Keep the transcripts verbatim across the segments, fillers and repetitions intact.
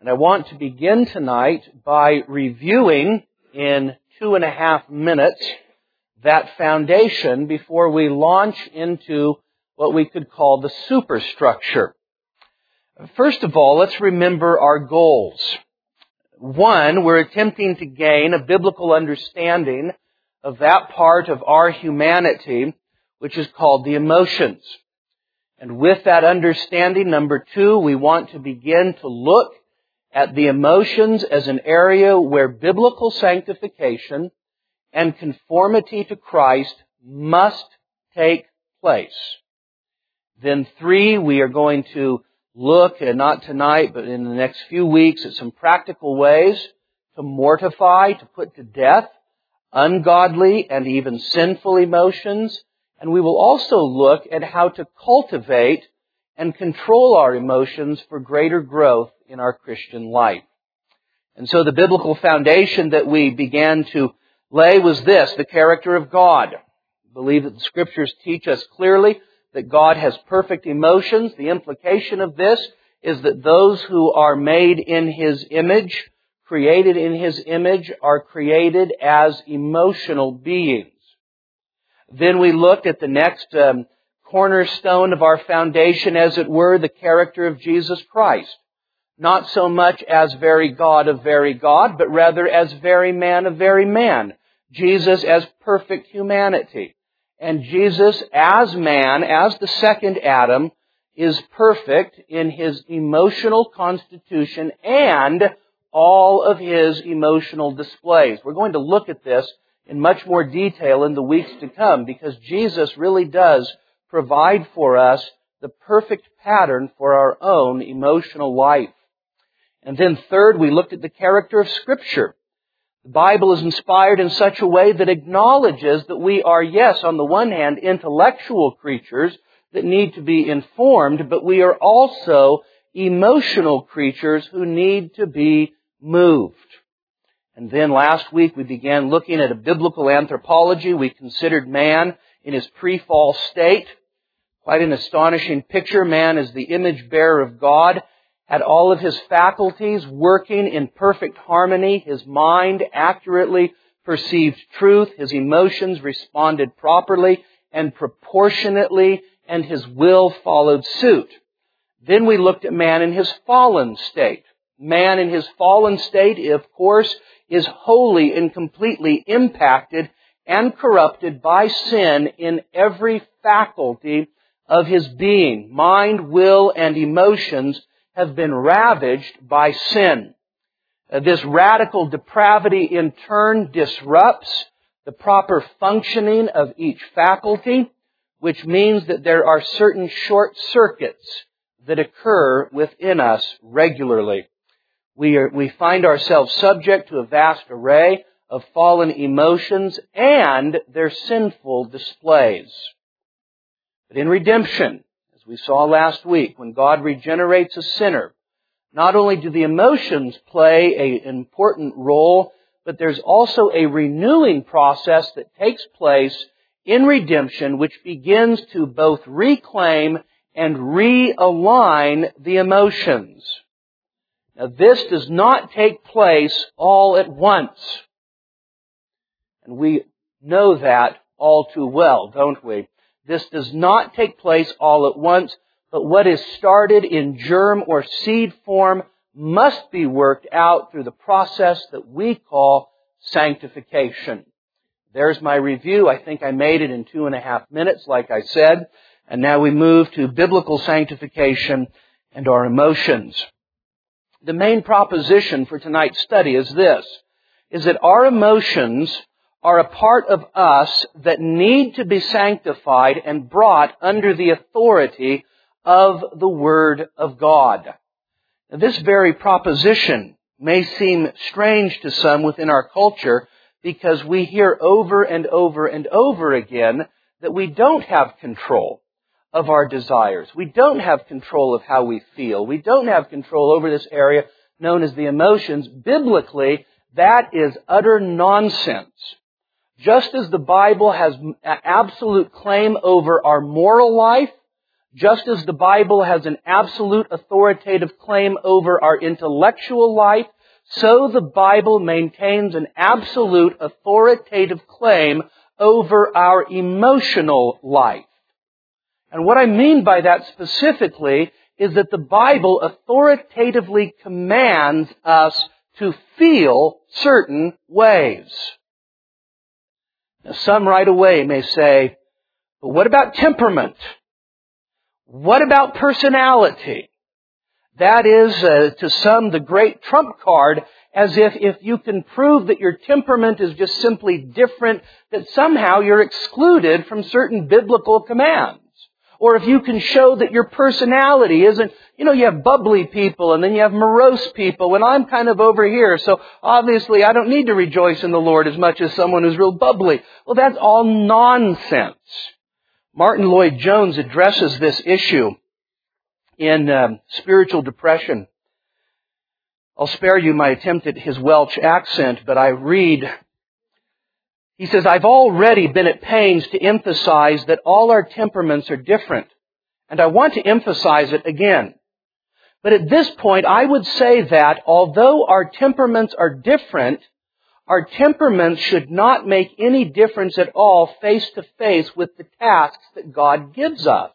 And I want to begin tonight by reviewing in two and a half minutes that foundation before we launch into what we could call the superstructure. First of all, let's remember our goals. One, we're attempting to gain a biblical understanding of that part of our humanity which is called the emotions. And with that understanding, number two, we want to begin to look at the emotions as an area where biblical sanctification and conformity to Christ must take place. Then three, we are going to look, and not tonight, but in the next few weeks, at some practical ways to mortify, to put to death ungodly and even sinful emotions. And we will also look at how to cultivate and control our emotions for greater growth in our Christian life. And so the biblical foundation that we began to lay was this, the character of God. I believe that the Scriptures teach us clearly that God has perfect emotions. The implication of this is that those who are made in His image, created in His image, are created as emotional beings. Then we looked at the next um, cornerstone of our foundation, as it were, the character of Jesus Christ. Not so much as very God of very God, but rather as very man of very man. Jesus as perfect humanity. And Jesus as man, as the second Adam, is perfect in His emotional constitution and all of His emotional displays. We're going to look at this in much more detail in the weeks to come, because Jesus really does provide for us the perfect pattern for our own emotional life. And then third, we looked at the character of Scripture. The Bible is inspired in such a way that acknowledges that we are, yes, on the one hand, intellectual creatures that need to be informed, but we are also emotional creatures who need to be moved. And then last week we began looking at a biblical anthropology. We considered man in his pre-fall state. Quite an astonishing picture. Man is the image bearer of God, had all of his faculties working in perfect harmony. His mind accurately perceived truth. His emotions responded properly and proportionately, and his will followed suit. Then we looked at man in his fallen state. Man in his fallen state, of course, is wholly and completely impacted and corrupted by sin in every faculty of his being. Mind, will, and emotions have been ravaged by sin. Uh, this radical depravity in turn disrupts the proper functioning of each faculty, which means that there are certain short circuits that occur within us regularly. We are, we find ourselves subject to a vast array of fallen emotions and their sinful displays. But in redemption, as we saw last week, when God regenerates a sinner, not only do the emotions play an important role, but there's also a renewing process that takes place in redemption, which begins to both reclaim and realign the emotions. Now, this does not take place all at once. And we know that all too well, don't we? This does not take place all at once, but what is started in germ or seed form must be worked out through the process that we call sanctification. There's my review. I think I made it in two and a half minutes, like I said. And now we move to biblical sanctification and our emotions. The main proposition for tonight's study is this, is that our emotions are a part of us that need to be sanctified and brought under the authority of the Word of God. Now, this very proposition may seem strange to some within our culture because we hear over and over and over again that we don't have control of our desires. We don't have control of how we feel. We don't have control over this area known as the emotions. Biblically, that is utter nonsense. Just as the Bible has absolute claim over our moral life, just as the Bible has an absolute authoritative claim over our intellectual life, so the Bible maintains an absolute authoritative claim over our emotional life. And what I mean by that specifically is that the Bible authoritatively commands us to feel certain ways. Now, some right away may say, but what about temperament? What about personality? That is, uh, to some, the great trump card, as if if you can prove that your temperament is just simply different, that somehow you're excluded from certain biblical commands. Or if you can show that your personality isn't, you know, you have bubbly people and then you have morose people, and I'm kind of over here, so obviously I don't need to rejoice in the Lord as much as someone who's real bubbly. Well, that's all nonsense. Martin Lloyd-Jones addresses this issue in um, Spiritual Depression. I'll spare you my attempt at his Welsh accent, but I read, he says, I've already been at pains to emphasize that all our temperaments are different, and I want to emphasize it again. But at this point, I would say that although our temperaments are different, our temperaments should not make any difference at all face to face with the tasks that God gives us.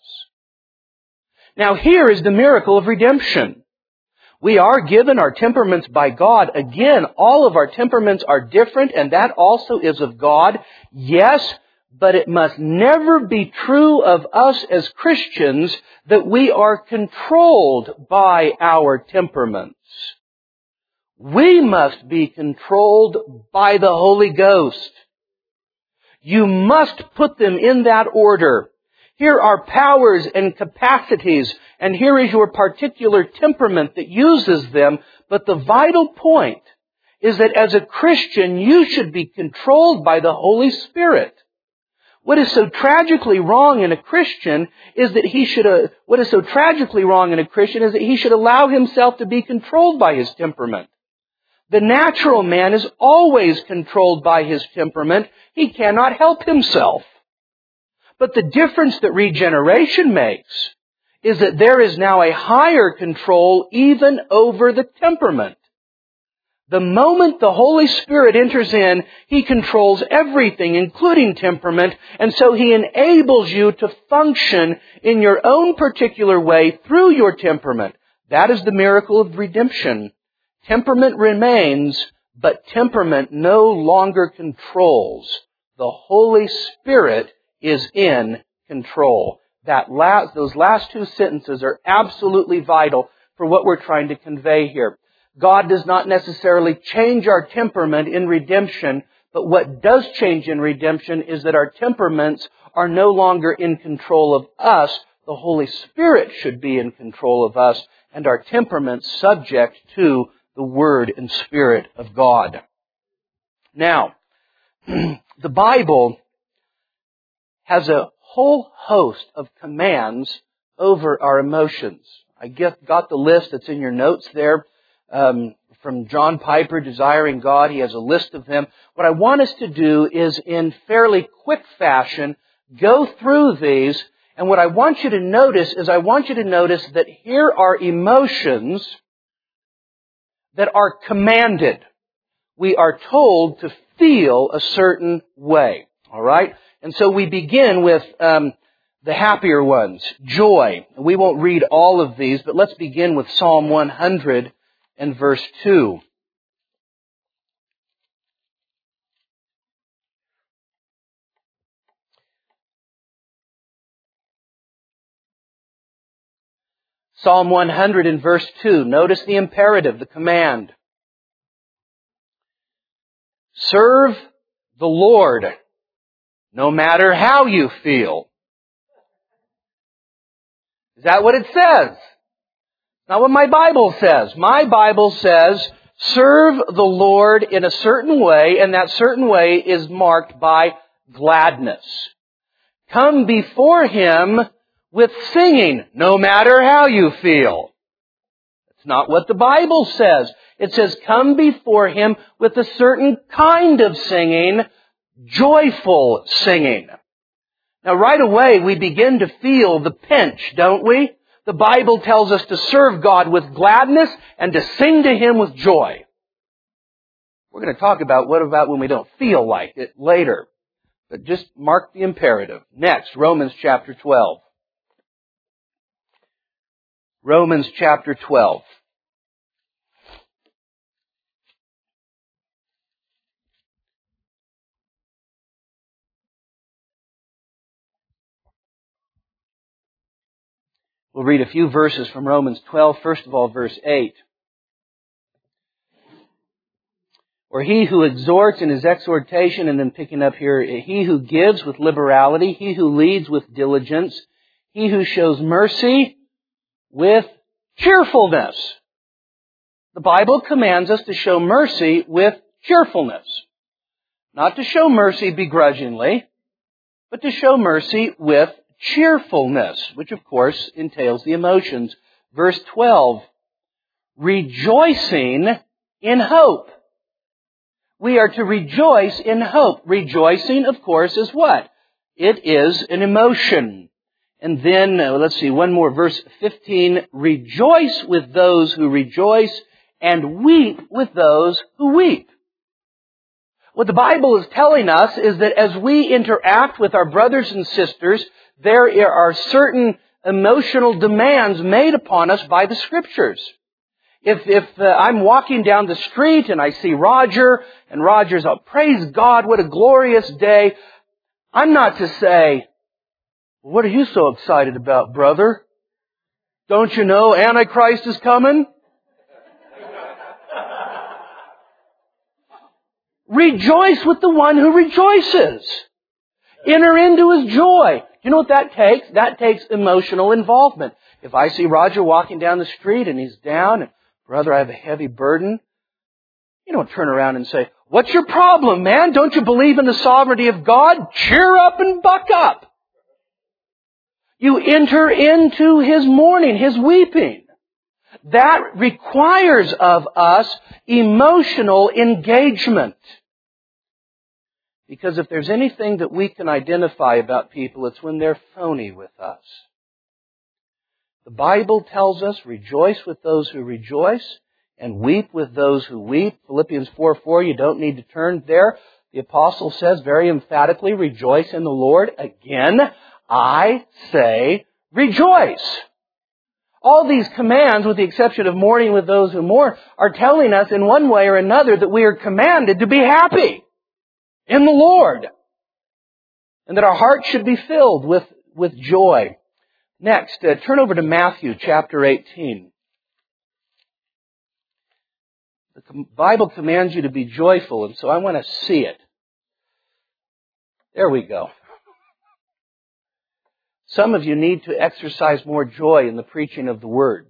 Now here is the miracle of redemption. We are given our temperaments by God. Again, all of our temperaments are different, and that also is of God. Yes, but it must never be true of us as Christians that we are controlled by our temperaments. We must be controlled by the Holy Ghost. You must put them in that order. Here are powers and capacities, and here is your particular temperament that uses them. But the vital point is that as a Christian, you should be controlled by the Holy Spirit. What is so tragically wrong in a Christian is that he should, uh, what is so tragically wrong in a Christian is that he should allow himself to be controlled by his temperament. The natural man is always controlled by his temperament. He cannot help himself. But the difference that regeneration makes is that there is now a higher control even over the temperament. The moment the Holy Spirit enters in, He controls everything, including temperament, and so He enables you to function in your own particular way through your temperament. That is the miracle of redemption. Temperament remains, but temperament no longer controls. The Holy Spirit is in control. That last, those last two sentences are absolutely vital for what we're trying to convey here. God does not necessarily change our temperament in redemption, but what does change in redemption is that our temperaments are no longer in control of us. The Holy Spirit should be in control of us, and our temperaments subject to the Word and Spirit of God. Now, the Bible has a whole host of commands over our emotions. I get, got the list that's in your notes there um, from John Piper, Desiring God. He has a list of them. What I want us to do is, in fairly quick fashion, go through these. And what I want you to notice is I want you to notice that here are emotions that are commanded. We are told to feel a certain way. All right? And so we begin with um, the happier ones, joy. We won't read all of these, but let's begin with Psalm one hundred and verse two. Psalm one hundred and verse two. Notice the imperative, the command. Serve the Lord, no matter how you feel. Is that what it says? Not what my Bible says. My Bible says, serve the Lord in a certain way, and that certain way is marked by gladness. Come before Him with singing, no matter how you feel. That's not what the Bible says. It says, come before Him with a certain kind of singing, joyful singing. Now right away we begin to feel the pinch, don't we? The Bible tells us to serve God with gladness and to sing to Him with joy. We're going to talk about what about when we don't feel like it later. But just mark the imperative. Next, Romans chapter twelve. Romans chapter twelve. We'll read a few verses from Romans twelve. First of all, verse eight. Or he who exhorts in his exhortation, and then picking up here, he who gives with liberality, he who leads with diligence, he who shows mercy with cheerfulness. The Bible commands us to show mercy with cheerfulness. Not to show mercy begrudgingly, but to show mercy with cheerfulness, which of course entails the emotions. Verse twelve, rejoicing in hope. We are to rejoice in hope. Rejoicing, of course, is what? It is an emotion. And then, uh, let's see, one more, verse fifteen, rejoice with those who rejoice and weep with those who weep. What the Bible is telling us is that as we interact with our brothers and sisters, there are certain emotional demands made upon us by the Scriptures. If, if uh, I'm walking down the street and I see Roger, and Roger's, oh, praise God, what a glorious day, I'm not to say, what are you so excited about, brother? Don't you know Antichrist is coming? Rejoice with the one who rejoices. Enter into his joy. You know what that takes? That takes emotional involvement. If I see Roger walking down the street and he's down, and brother, I have a heavy burden, you don't turn around and say, what's your problem, man? Don't you believe in the sovereignty of God? Cheer up and buck up. You enter into his mourning, his weeping. That requires of us emotional engagement. Because if there's anything that we can identify about people, it's when they're phony with us. The Bible tells us, rejoice with those who rejoice and weep with those who weep. Philippians four four, you don't need to turn there. The apostle says very emphatically, rejoice in the Lord. Again, I say rejoice. All these commands, with the exception of mourning with those who mourn, are telling us in one way or another that we are commanded to be happy in the Lord. And that our hearts should be filled with, with joy. Next, uh, turn over to Matthew chapter eighteen. The Bible commands you to be joyful, and so I want to see it. There we go. Some of you need to exercise more joy in the preaching of the Word.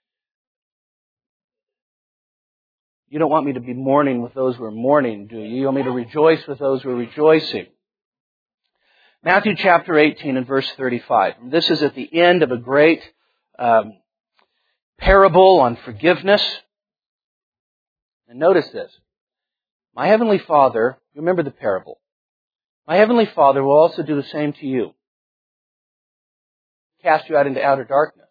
You don't want me to be mourning with those who are mourning, do you? You want me to rejoice with those who are rejoicing. Matthew chapter eighteen and verse thirty-five. This is at the end of a great um, parable on forgiveness. And notice this. My heavenly Father, you remember the parable. My heavenly Father will also do the same to you. Cast you out into outer darkness.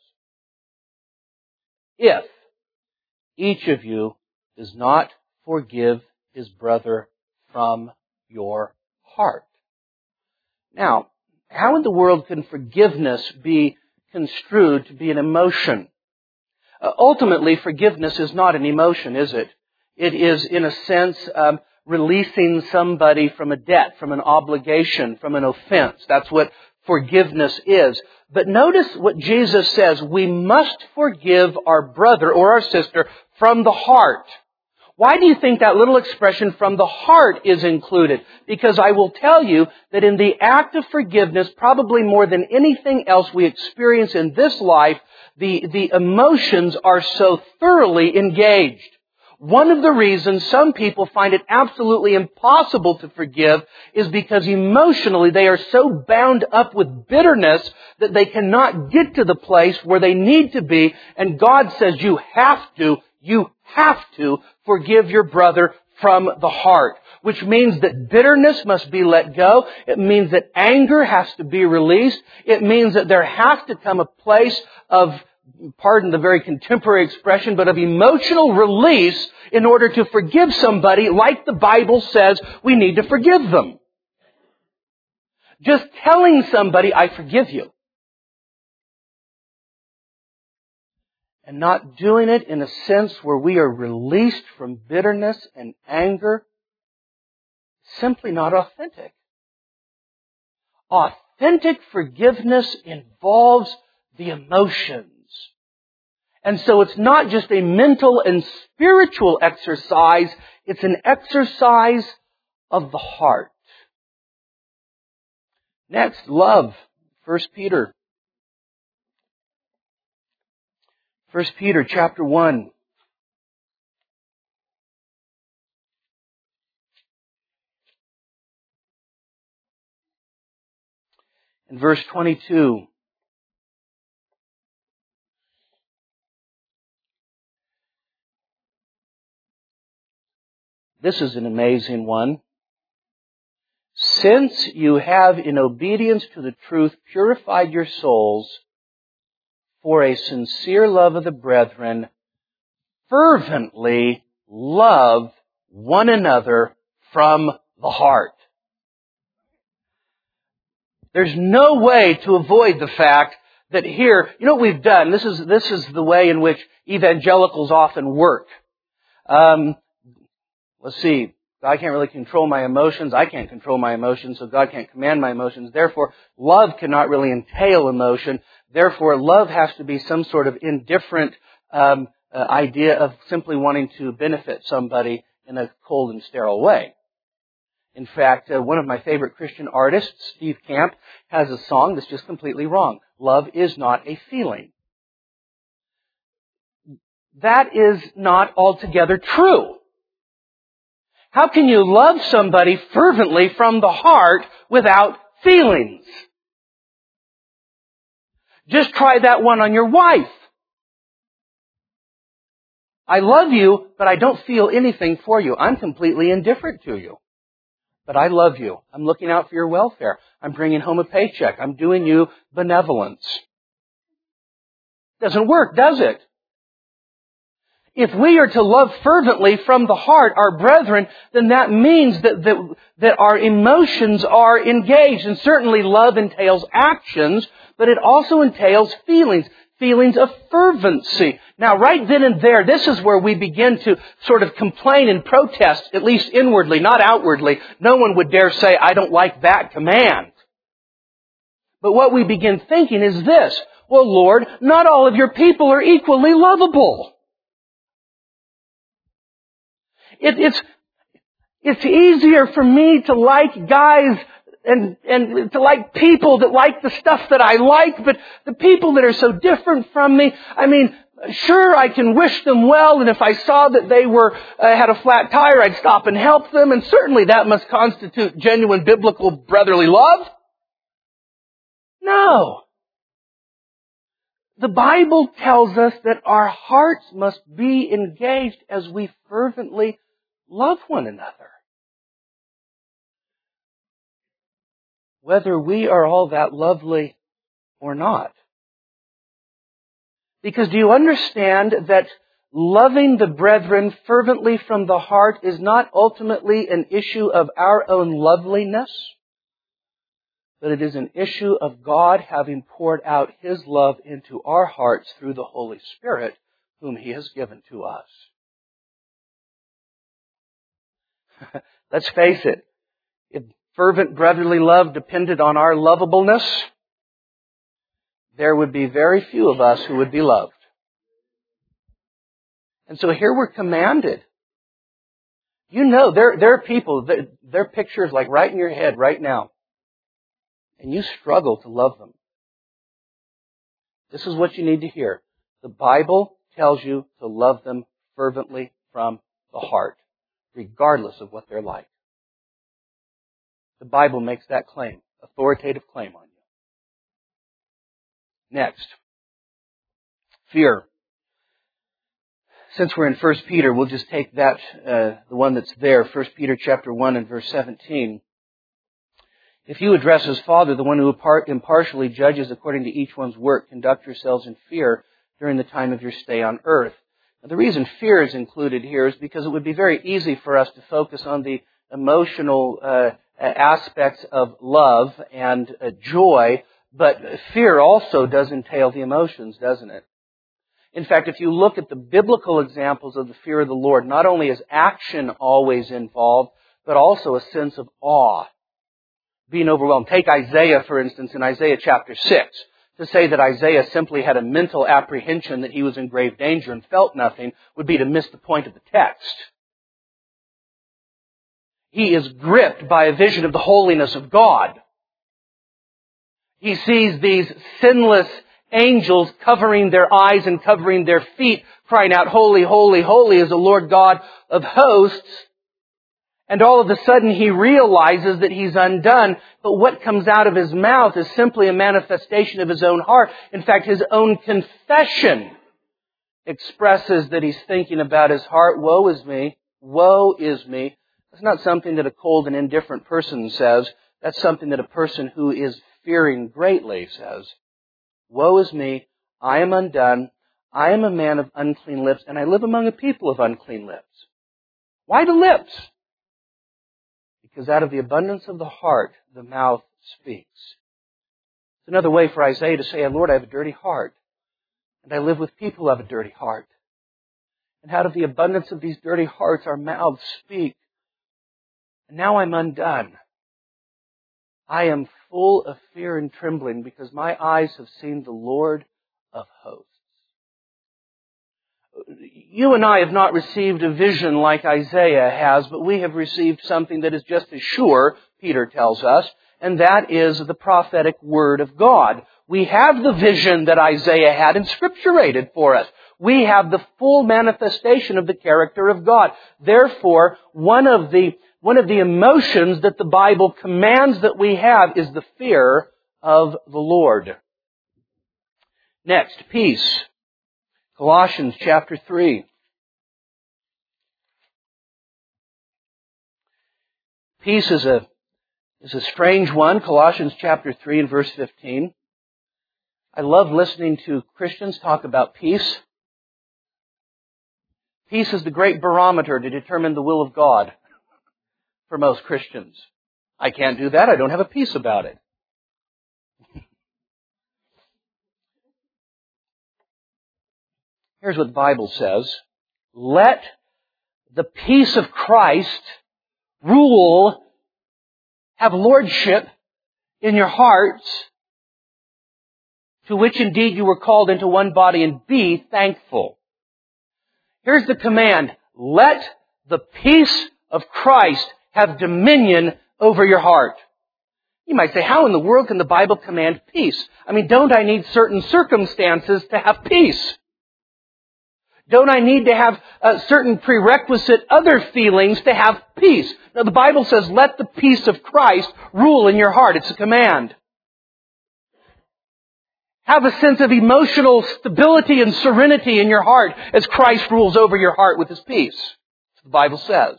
If each of you does not forgive his brother from your heart. Now, how in the world can forgiveness be construed to be an emotion? Uh, ultimately, forgiveness is not an emotion, is it? It is, in a sense, um, releasing somebody from a debt, from an obligation, from an offense. That's what forgiveness is. But notice what Jesus says. We must forgive our brother or our sister from the heart. Why do you think that little expression from the heart is included? Because I will tell you that in the act of forgiveness, probably more than anything else we experience in this life, the, the emotions are so thoroughly engaged. One of the reasons some people find it absolutely impossible to forgive is because emotionally they are so bound up with bitterness that they cannot get to the place where they need to be. And God says you have to, you have to forgive your brother from the heart, which means that bitterness must be let go. It means that anger has to be released. It means that there has to come a place of, pardon the very contemporary expression, but of emotional release in order to forgive somebody like the Bible says we need to forgive them. Just telling somebody, I forgive you, and not doing it in a sense where we are released from bitterness and anger, simply not authentic. Authentic forgiveness involves the emotions. And so it's not just a mental and spiritual exercise, it's an exercise of the heart. Next, love. First Peter. First Peter chapter one. In verse twenty-two. This is an amazing one. Since you have, in obedience to the truth, purified your souls for a sincere love of the brethren, fervently love one another from the heart. There's no way to avoid the fact that here, you know what we've done? This is, this is the way in which evangelicals often work. Um, let's see. God can't really control my emotions. I can't control my emotions, so God can't command my emotions. Therefore, love cannot really entail emotion. Therefore, love has to be some sort of indifferent um, uh, idea of simply wanting to benefit somebody in a cold and sterile way. In fact, uh, one of my favorite Christian artists, Steve Camp, has a song that's just completely wrong. Love is not a feeling. That is not altogether true. How can you love somebody fervently from the heart without feelings? Just try that one on your wife. I love you, but I don't feel anything for you. I'm completely indifferent to you. But I love you. I'm looking out for your welfare. I'm bringing home a paycheck. I'm doing you benevolence. Doesn't work, does it? If we are to love fervently from the heart our brethren, then that means that, that, that our emotions are engaged. And certainly love entails actions, but it also entails feelings, feelings of fervency. Now, right then and there, this is where we begin to sort of complain and protest, at least inwardly, not outwardly. No one would dare say, I don't like that command. But what we begin thinking is this: well, Lord, not all of your people are equally lovable. It, it's, it's easier for me to like guys and, and to like people that like the stuff that I like, but the people that are so different from me, I mean, sure, I can wish them well, and if I saw that they were, uh, had a flat tire, I'd stop and help them, and certainly that must constitute genuine biblical brotherly love. No. The Bible tells us that our hearts must be engaged as we fervently love one another. Whether we are all that lovely or not. Because do you understand that loving the brethren fervently from the heart is not ultimately an issue of our own loveliness, but it is an issue of God having poured out His love into our hearts through the Holy Spirit, whom He has given to us. Let's face it, if fervent brotherly love depended on our lovableness, there would be very few of us who would be loved. And so here we're commanded. You know, there, there are people, their pictures like right in your head right now. And you struggle to love them. This is what you need to hear. The Bible tells you to love them fervently from the heart, regardless of what they're like. The Bible makes that claim, authoritative claim on you. Next, fear. Since we're in First Peter, we'll just take that, uh, the one that's there, First Peter chapter one and verse seventeen. If you address as Father, the one who impartially judges according to each one's work, conduct yourselves in fear during the time of your stay on earth. Now, the reason fear is included here is because it would be very easy for us to focus on the emotional uh, aspects of love and uh, joy, but fear also does entail the emotions, doesn't it? In fact, if you look at the biblical examples of the fear of the Lord, not only is action always involved, but also a sense of awe, being overwhelmed. Take Isaiah, for instance, in Isaiah chapter six. To say that Isaiah simply had a mental apprehension that he was in grave danger and felt nothing would be to miss the point of the text. He is gripped by a vision of the holiness of God. He sees these sinless angels covering their eyes and covering their feet, crying out, "Holy, holy, holy is the Lord God of hosts." And all of a sudden he realizes that he's undone. But what comes out of his mouth is simply a manifestation of his own heart. In fact, his own confession expresses that he's thinking about his heart. Woe is me. Woe is me. That's not something that a cold and indifferent person says. That's something that a person who is fearing greatly says. Woe is me. I am undone. I am a man of unclean lips, and I live among a people of unclean lips. Why the lips? Because out of the abundance of the heart, the mouth speaks. It's another way for Isaiah to say, "Lord, I have a dirty heart, and I live with people who have a dirty heart. And out of the abundance of these dirty hearts, our mouths speak. And now I'm undone. I am full of fear and trembling because my eyes have seen the Lord of hosts." You and I have not received a vision like Isaiah has, but we have received something that is just as sure, Peter tells us, and that is the prophetic word of God. We have the vision that Isaiah had inscripturated for us. We have the full manifestation of the character of God. Therefore, one of the, one of the emotions that the Bible commands that we have is the fear of the Lord. Next, peace. Colossians chapter three. Peace is a, is a strange one. Colossians chapter three and verse fifteen. I love listening to Christians talk about peace. Peace is the great barometer to determine the will of God for most Christians. I can't do that. I don't have a peace about it. Here's what the Bible says. Let the peace of Christ rule, have lordship in your hearts, to which indeed you were called into one body, and be thankful. Here's the command. Let the peace of Christ have dominion over your heart. You might say, how in the world can the Bible command peace? I mean, don't I need certain circumstances to have peace? Don't I need to have uh, certain prerequisite other feelings to have peace? Now, the Bible says, let the peace of Christ rule in your heart. It's a command. Have a sense of emotional stability and serenity in your heart as Christ rules over your heart with His peace. That's what the Bible says.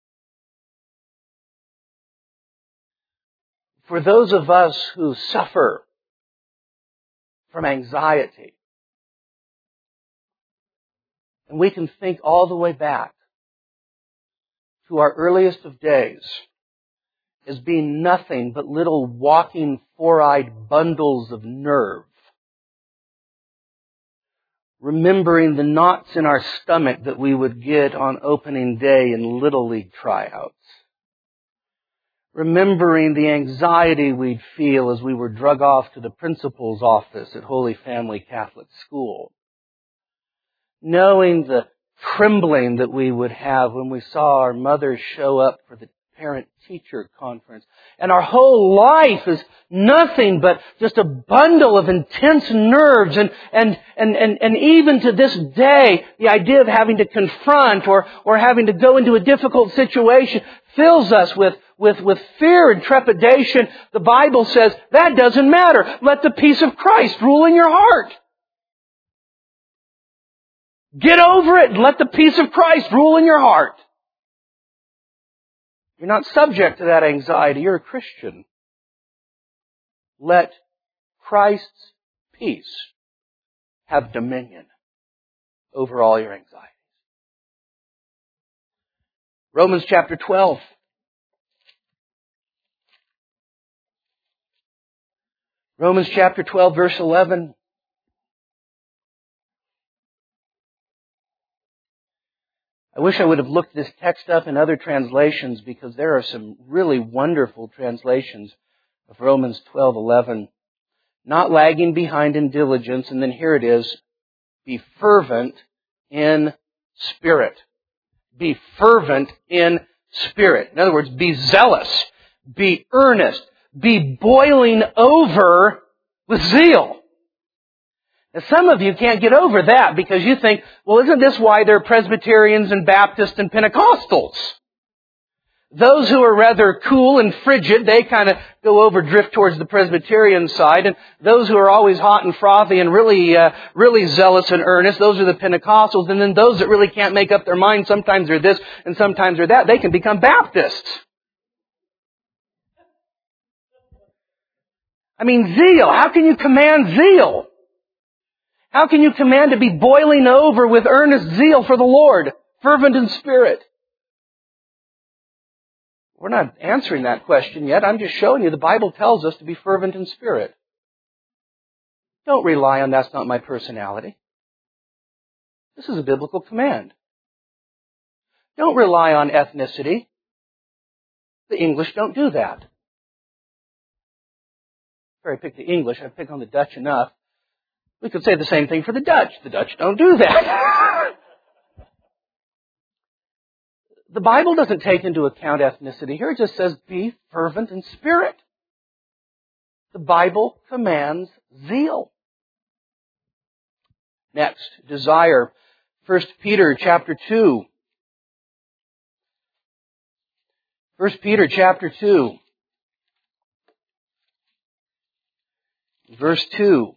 For those of us who suffer from anxiety, and we can think all the way back to our earliest of days as being nothing but little walking four-eyed bundles of nerve, remembering the knots in our stomach that we would get on opening day in Little League tryouts, remembering the anxiety we'd feel as we were drug off to the principal's office at Holy Family Catholic School, knowing the trembling that we would have when we saw our mothers show up for the parent-teacher conference. And our whole life is nothing but just a bundle of intense nerves. And, and, and, and, and even to this day, the idea of having to confront or, or having to go into a difficult situation fills us with, with, with fear and trepidation. The Bible says that doesn't matter. Let the peace of Christ rule in your heart. Get over it and let the peace of Christ rule in your heart. You're not subject to that anxiety. You're a Christian. Let Christ's peace have dominion over all your anxieties. Romans chapter twelve. Romans chapter twelve, verse eleven. I wish I would have looked this text up in other translations because there are some really wonderful translations of Romans twelve eleven. Not lagging behind in diligence, and then here it is, be fervent in spirit. Be fervent in spirit. In other words, be zealous, be earnest, be boiling over with zeal. Now, some of you can't get over that because you think, well, isn't this why there are Presbyterians and Baptists and Pentecostals? Those who are rather cool and frigid, they kind of go over, drift towards the Presbyterian side. And those who are always hot and frothy and really, uh, really zealous and earnest, those are the Pentecostals. And then those that really can't make up their mind, sometimes they're this and sometimes they're that, they can become Baptists. I mean, zeal. How can you command zeal? How can you command to be boiling over with earnest zeal for the Lord, fervent in spirit? We're not answering that question yet. I'm just showing you the Bible tells us to be fervent in spirit. Don't rely on that's not my personality. This is a biblical command. Don't rely on ethnicity. The English don't do that. If I pick the English, I pick on the Dutch enough. We could say the same thing for the Dutch. The Dutch don't do that. The Bible doesn't take into account ethnicity. Here it just says, be fervent in spirit. The Bible commands zeal. Next, desire. First Peter chapter two. First Peter chapter two. Verse two.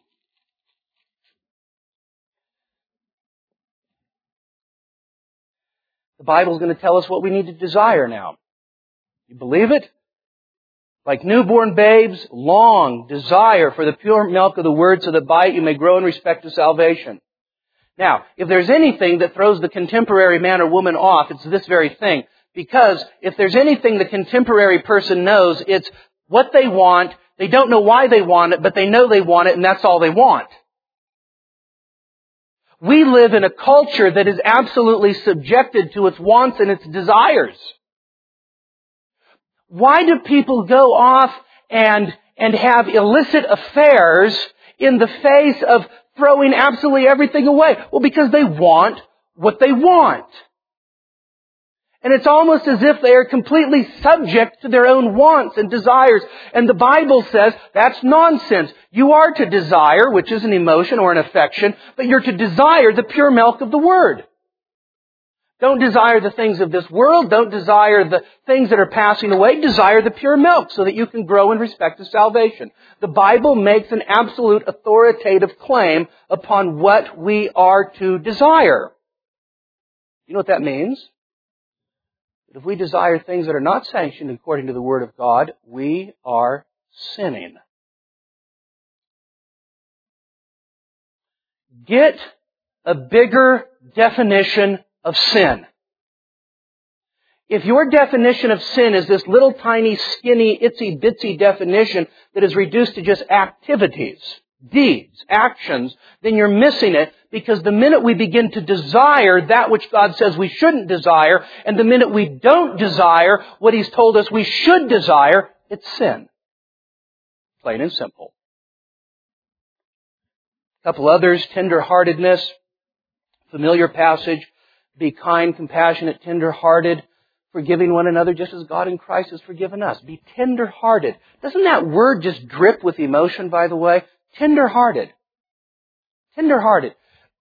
The Bible is going to tell us what we need to desire now. You believe it? Like newborn babes, long desire for the pure milk of the Word so that by it you may grow in respect to salvation. Now, if there's anything that throws the contemporary man or woman off, it's this very thing. Because if there's anything the contemporary person knows, it's what they want. They don't know why they want it, but they know they want it, and that's all they want. We live in a culture that is absolutely subjected to its wants and its desires. Why do people go off and, and have illicit affairs in the face of throwing absolutely everything away? Well, because they want what they want. And it's almost as if they are completely subject to their own wants and desires. And the Bible says that's nonsense. You are to desire, which is an emotion or an affection, but you're to desire the pure milk of the Word. Don't desire the things of this world. Don't desire the things that are passing away. Desire the pure milk so that you can grow in respect to salvation. The Bible makes an absolute authoritative claim upon what we are to desire. You know what that means? If we desire things that are not sanctioned according to the Word of God, we are sinning. Get a bigger definition of sin. If your definition of sin is this little tiny, skinny, itsy-bitsy definition that is reduced to just activities, deeds, actions, then you're missing it, because the minute we begin to desire that which God says we shouldn't desire, and the minute we don't desire what He's told us we should desire, it's sin. Plain and simple. A couple others, tender-heartedness, familiar passage, be kind, compassionate, tender-hearted, forgiving one another just as God in Christ has forgiven us. Be tender-hearted. Doesn't that word just drip with emotion, by the way? Tender-hearted. Tender-hearted.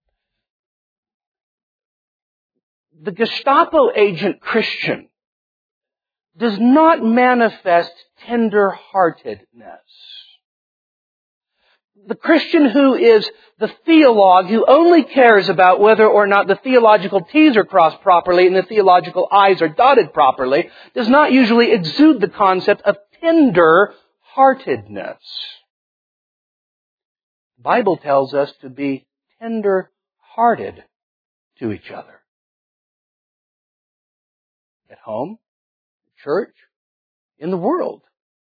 The Gestapo agent Christian does not manifest tender-heartedness. The Christian who is the theologue, who only cares about whether or not the theological T's are crossed properly and the theological I's are dotted properly, does not usually exude the concept of tender-heartedness. The Bible tells us to be tender-hearted to each other. At home, at church, in the world.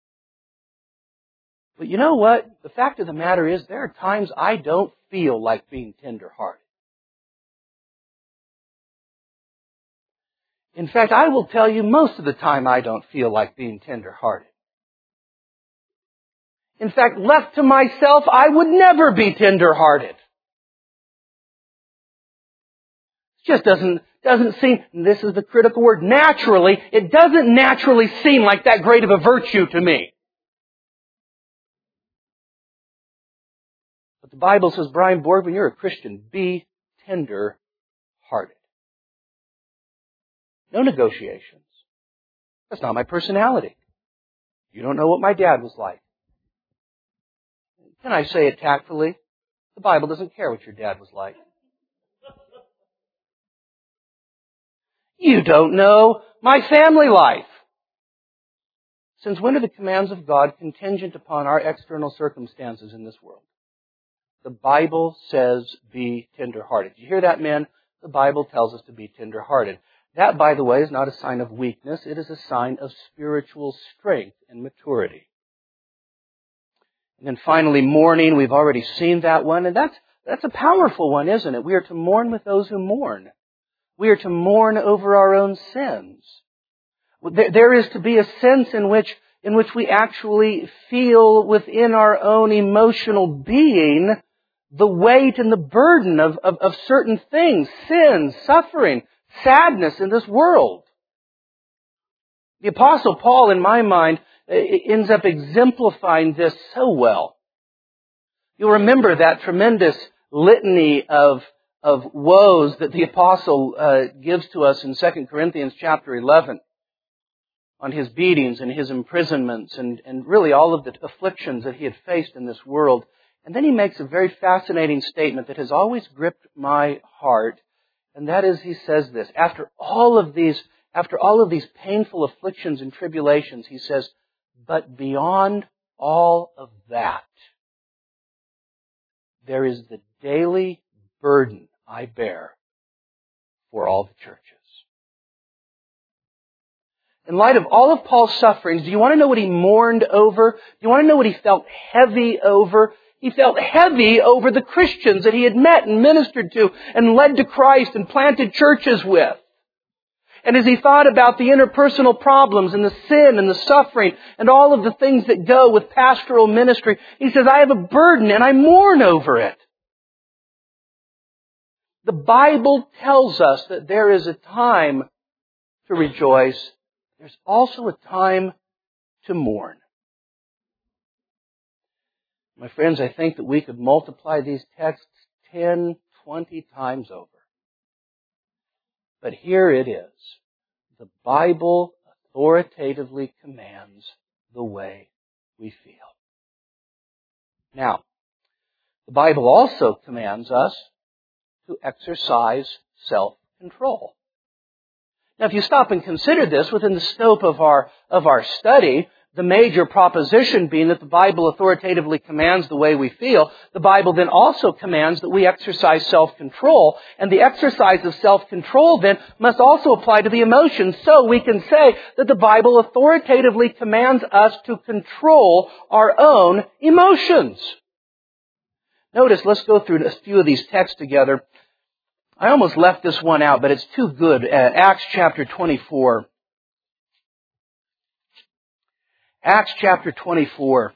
But you know what? The fact of the matter is, there are times I don't feel like being tender-hearted. In fact, I will tell you most of the time I don't feel like being tender-hearted. In fact, left to myself, I would never be tender-hearted. It just doesn't, doesn't seem, and this is the critical word, naturally, it doesn't naturally seem like that great of a virtue to me. But the Bible says, Brian Borg, when you're a Christian, be tender-hearted. No negotiations. That's not my personality. You don't know what my dad was like. Can I say it tactfully? The Bible doesn't care what your dad was like. You don't know my family life. Since when are the commands of God contingent upon our external circumstances in this world? The Bible says be tender-hearted. Did you hear that, men? The Bible tells us to be tender-hearted. That, by the way, is not a sign of weakness. It is a sign of spiritual strength and maturity. And then finally, mourning. We've already seen that one. And that's, that's a powerful one, isn't it? We are to mourn with those who mourn. We are to mourn over our own sins. There, there is to be a sense in which, in which we actually feel within our own emotional being the weight and the burden of, of, of certain things, sin, suffering, sadness in this world. The Apostle Paul, in my mind, ends up exemplifying this so well. You'll remember that tremendous litany of, of woes that the Apostle uh, gives to us in Second Corinthians chapter eleven on his beatings and his imprisonments and, and really all of the afflictions that he had faced in this world. And then he makes a very fascinating statement that has always gripped my heart. And that is, he says this, after all of these, after all of these painful afflictions and tribulations, he says, but beyond all of that, there is the daily burden I bear for all the churches. In light of all of Paul's sufferings, do you want to know what he mourned over? Do you want to know what he felt heavy over? He felt heavy over the Christians that he had met and ministered to and led to Christ and planted churches with. And as he thought about the interpersonal problems and the sin and the suffering and all of the things that go with pastoral ministry, he says, I have a burden and I mourn over it. The Bible tells us that there is a time to rejoice. There's also a time to mourn. My friends, I think that we could multiply these texts ten, twenty times over. But here it is. The Bible authoritatively commands the way we feel. Now, the Bible also commands us to exercise self-control. Now, if you stop and consider this within the scope of our, of our study, the major proposition being that the Bible authoritatively commands the way we feel, the Bible then also commands that we exercise self-control. And the exercise of self-control then must also apply to the emotions. So we can say that the Bible authoritatively commands us to control our own emotions. Notice, let's go through a few of these texts together. I almost left this one out, but it's too good. Uh, Acts chapter twenty-four. Acts chapter twenty-four.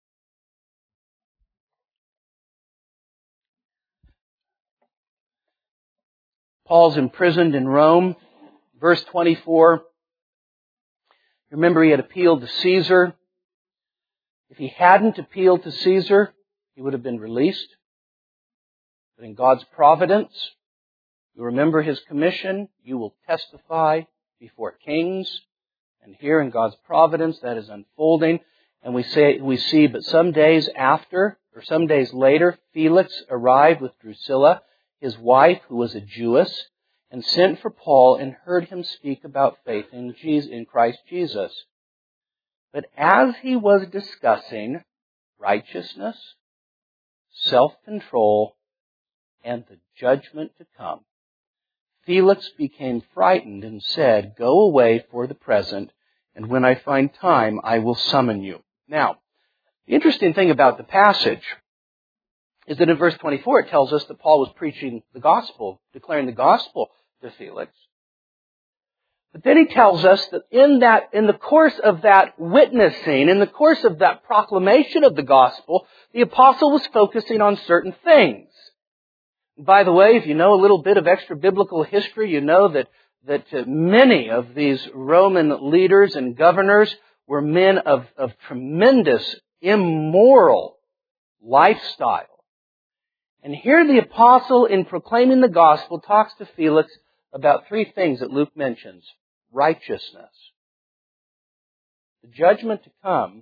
Paul's imprisoned in Rome. Verse twenty-four. Remember, he had appealed to Caesar. If he hadn't appealed to Caesar, he would have been released. But in God's providence, you remember his commission, you will testify before kings. And here in God's providence, that is unfolding. And we say, we see, but some days after, For some days later, Felix arrived with Drusilla, his wife, who was a Jewess, and sent for Paul and heard him speak about faith in Jesus, in Christ Jesus. But as he was discussing righteousness, self-control, and the judgment to come, Felix became frightened and said, "Go away for the present, and when I find time, I will summon you." Now, the interesting thing about the passage is that in verse twenty-four it tells us that Paul was preaching the gospel, declaring the gospel to Felix. But then he tells us that in that, in the course of that witnessing, in the course of that proclamation of the gospel, the apostle was focusing on certain things. By the way, if you know a little bit of extra biblical history, you know that, that many of these Roman leaders and governors were men of, of tremendous immoral lifestyle. And here the apostle, in proclaiming the gospel, talks to Felix about three things that Luke mentions. Righteousness, the judgment to come,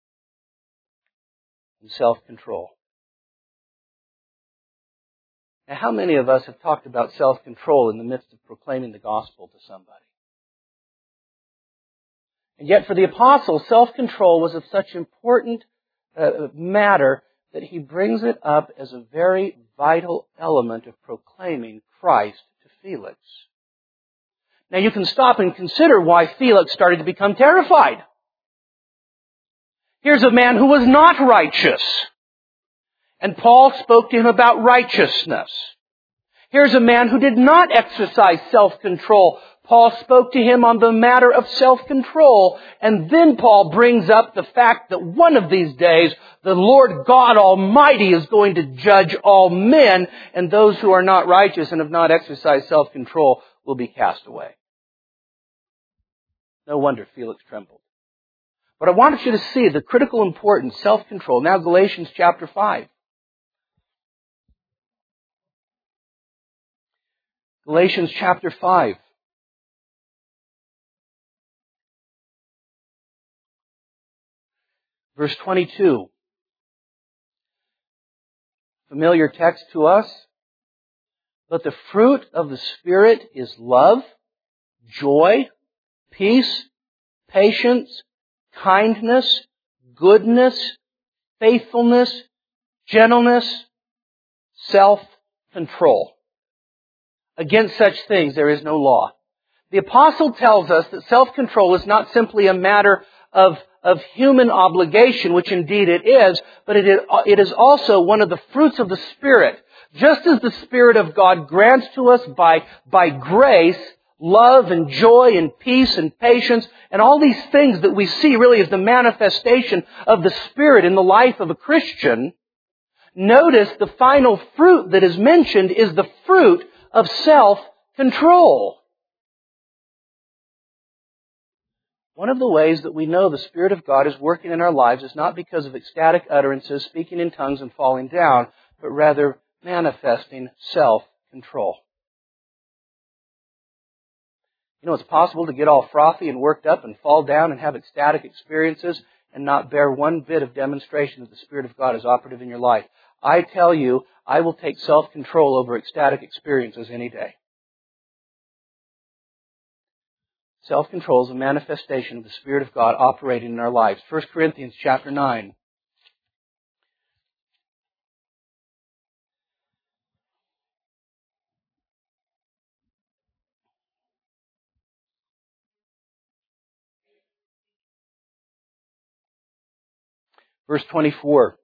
and self-control. Now, how many of us have talked about self-control in the midst of proclaiming the gospel to somebody? And yet for the apostle, self-control was of such important uh, matter that he brings it up as a very vital element of proclaiming Christ to Felix. Now you can stop and consider why Felix started to become terrified. Here's a man who was not righteous. And Paul spoke to him about righteousness. Here's a man who did not exercise self-control. Paul spoke to him on the matter of self-control. And then Paul brings up the fact that one of these days, the Lord God Almighty is going to judge all men, and those who are not righteous and have not exercised self-control will be cast away. No wonder Felix trembled. But I want you to see the critical importance, self-control. Now Galatians chapter five. Galatians chapter five. Verse twenty-two. Familiar text to us. But the fruit of the Spirit is love, joy, peace, patience, kindness, goodness, faithfulness, gentleness, self-control. Against such things there is no law. The apostle tells us that self-control is not simply a matter of, of human obligation, which indeed it is, but it is, it is also one of the fruits of the Spirit. Just as the Spirit of God grants to us by, by grace love and joy and peace and patience and all these things that we see really as the manifestation of the Spirit in the life of a Christian, notice the final fruit that is mentioned is the fruit of self-control. One of the ways that we know the Spirit of God is working in our lives is not because of ecstatic utterances, speaking in tongues and falling down, but rather manifesting self-control. You know, it's possible to get all frothy and worked up and fall down and have ecstatic experiences and not bear one bit of demonstration that the Spirit of God is operative in your life. I tell you, I will take self-control over ecstatic experiences any day. Self-control is a manifestation of the Spirit of God operating in our lives. First Corinthians chapter nine. Verse twenty-four.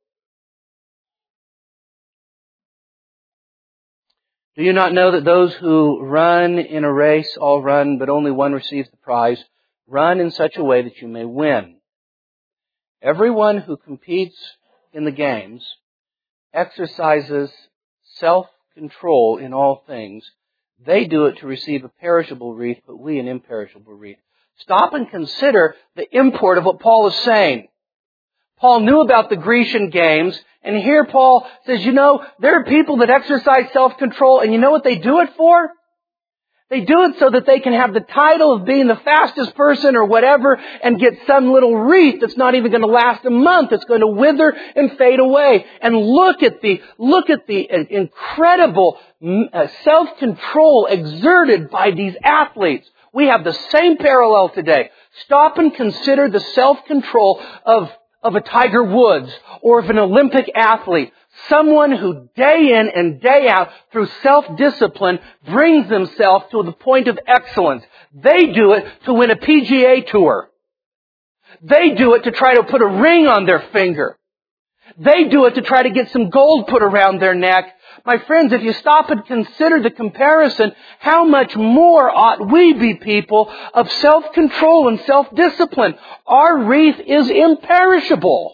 Do you not know that those who run in a race all run, but only one receives the prize? Run in such a way that you may win. Everyone who competes in the games exercises self-control in all things. They do it to receive a perishable wreath, but we an imperishable wreath. Stop and consider the import of what Paul is saying. Paul knew about the Grecian games, and here Paul says, you know, there are people that exercise self-control, and you know what they do it for? They do it so that they can have the title of being the fastest person or whatever and get some little wreath that's not even going to last a month. It's going to wither and fade away. And look at the, look at the incredible self-control exerted by these athletes. We have the same parallel today. Stop and consider the self-control of, of a Tiger Woods or of an Olympic athlete. Someone who day in and day out through self-discipline brings themselves to the point of excellence. They do it to win a P G A tour. They do it to try to put a ring on their finger. They do it to try to get some gold put around their neck. My friends, if you stop and consider the comparison, how much more ought we be people of self-control and self-discipline? Our wreath is imperishable.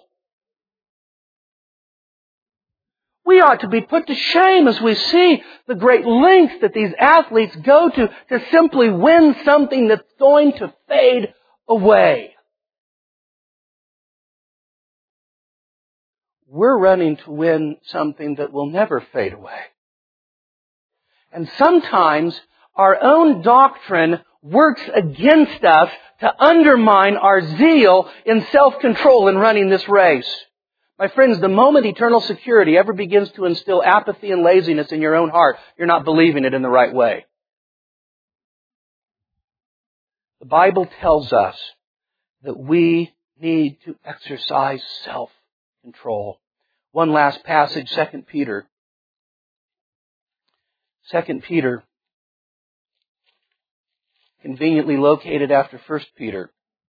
We ought to be put to shame as we see the great lengths that these athletes go to to simply win something that's going to fade away. We're running to win something that will never fade away. And sometimes our own doctrine works against us to undermine our zeal in self-control in running this race. My friends, the moment eternal security ever begins to instill apathy and laziness in your own heart, you're not believing it in the right way. The Bible tells us that we need to exercise self-control. One last passage, Second Peter. Second Peter, conveniently located after First Peter.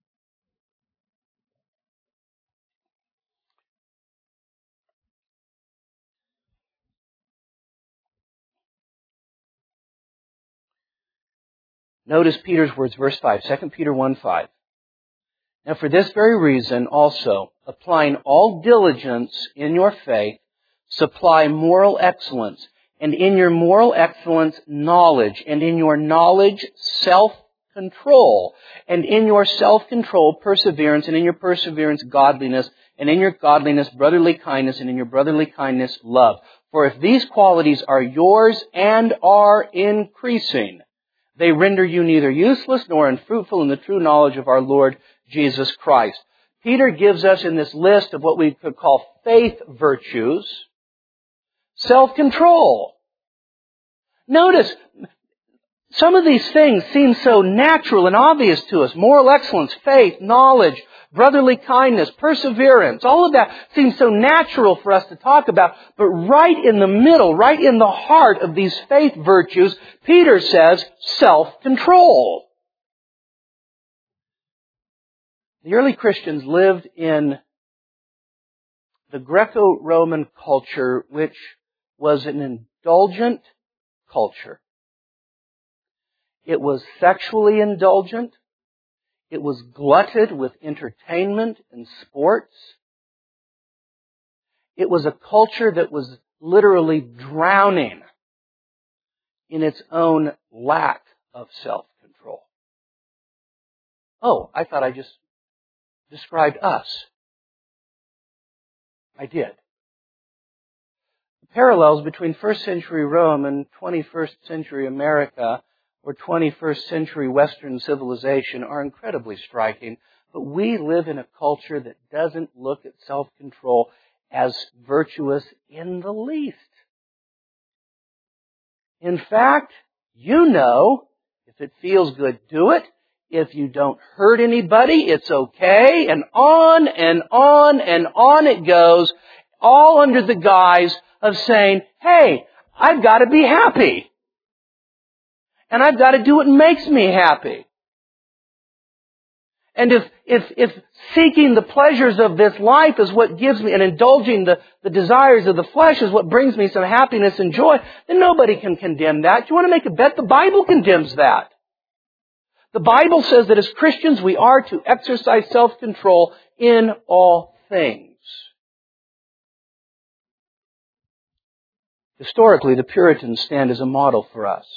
Notice Peter's words, verse five, Second Peter one five. Now for this very reason also, applying all diligence in your faith, supply moral excellence, and in your moral excellence, knowledge, and in your knowledge, self-control, and in your self-control, perseverance, and in your perseverance, godliness, and in your godliness, brotherly kindness, and in your brotherly kindness, love. For if these qualities are yours and are increasing, they render you neither useless nor unfruitful in the true knowledge of our Lord Jesus Christ. Peter gives us in this list of what we could call faith virtues, self-control. Notice, some of these things seem so natural and obvious to us. Moral excellence, faith, knowledge, brotherly kindness, perseverance. All of that seems so natural for us to talk about. But right in the middle, right in the heart of these faith virtues, Peter says self-control. The early Christians lived in the Greco-Roman culture, which was an indulgent culture. It was sexually indulgent. It was glutted with entertainment and sports. It was a culture that was literally drowning in its own lack of self-control. Oh, I thought I just described us. I did. The parallels between first century Rome and twenty-first century America or twenty-first century Western civilization are incredibly striking, but we live in a culture that doesn't look at self-control as virtuous in the least. In fact, you know, if it feels good, do it. If you don't hurt anybody, it's okay. And on and on and on it goes, all under the guise of saying, hey, I've got to be happy. And I've got to do what makes me happy. And if, if, if seeking the pleasures of this life is what gives me, and indulging the, the desires of the flesh is what brings me some happiness and joy, then nobody can condemn that. Do you want to make a bet? The Bible condemns that. The Bible says that as Christians we are to exercise self-control in all things. Historically, the Puritans stand as a model for us.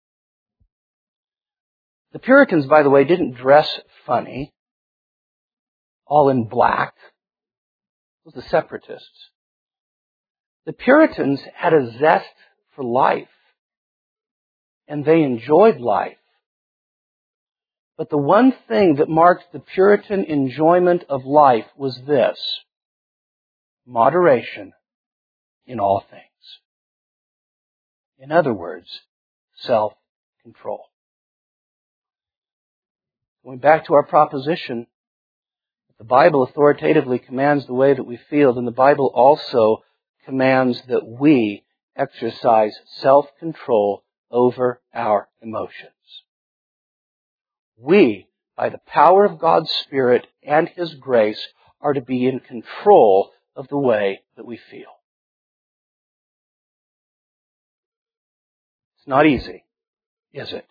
The Puritans, by the way, didn't dress funny, all in black. It was the separatists. The Puritans had a zest for life. and they enjoyed life. But the one thing that marked the Puritan enjoyment of life was this: moderation in all things. In other words, self-control. Going back to our proposition, the Bible authoritatively commands the way that we feel, then the Bible also commands that we exercise self-control over our emotions. We, by the power of God's Spirit and His grace, are to be in control of the way that we feel. It's not easy, is it?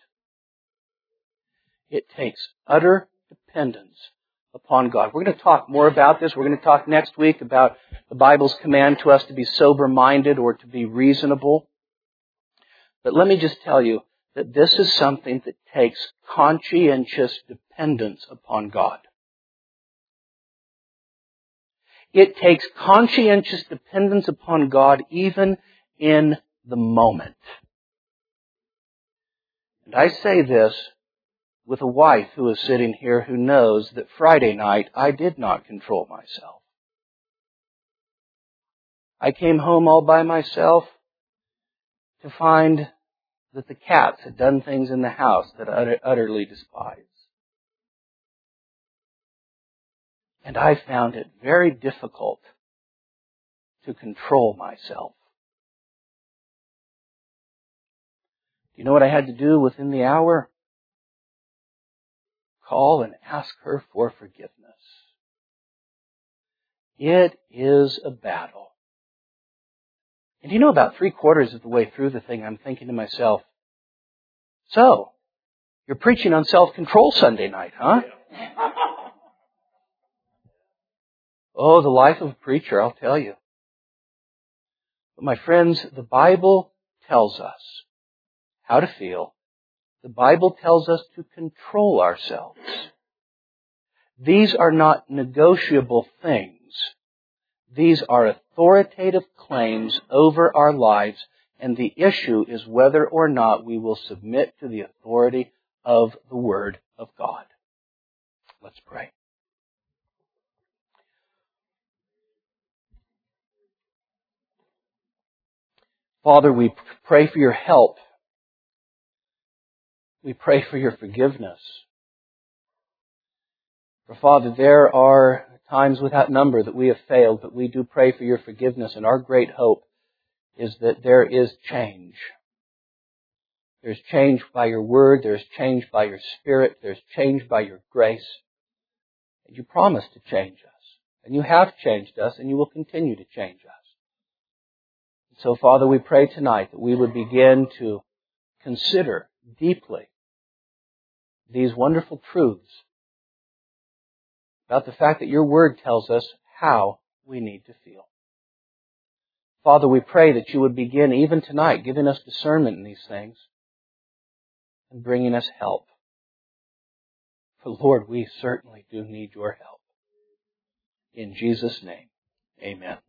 It takes utter dependence upon God. We're going to talk more about this. We're going to talk next week about the Bible's command to us to be sober-minded or to be reasonable. But let me just tell you that this is something that takes conscientious dependence upon God. It takes conscientious dependence upon God even in the moment. And I say this with a wife who is sitting here who knows that Friday night I did not control myself. I came home all by myself to find that the cats had done things in the house that I utterly despise. And I found it very difficult to control myself. Do you know what I had to do within the hour? Call and ask her for forgiveness. It is a battle. And you know, about three quarters of the way through the thing, I'm thinking to myself, so, you're preaching on self-control Sunday night, huh? Oh, the life of a preacher, I'll tell you. But my friends, the Bible tells us how to feel. The Bible tells us to control ourselves. These are not negotiable things. These are authoritative claims over our lives, and the issue is whether or not we will submit to the authority of the Word of God. Let's pray. Father, we pray for your help. We pray for your forgiveness. For Father, there are times without number that we have failed, but we do pray for your forgiveness, and our great hope is that there is change. There's change by your word, there's change by your Spirit, there's change by your grace. And you promise to change us. And you have changed us, and you will continue to change us. So, Father, we pray tonight that we would begin to consider deeply these wonderful truths about the fact that your word tells us how we need to feel. Father, we pray that you would begin even tonight giving us discernment in these things and bringing us help. For Lord, we certainly do need your help. In Jesus' name, amen.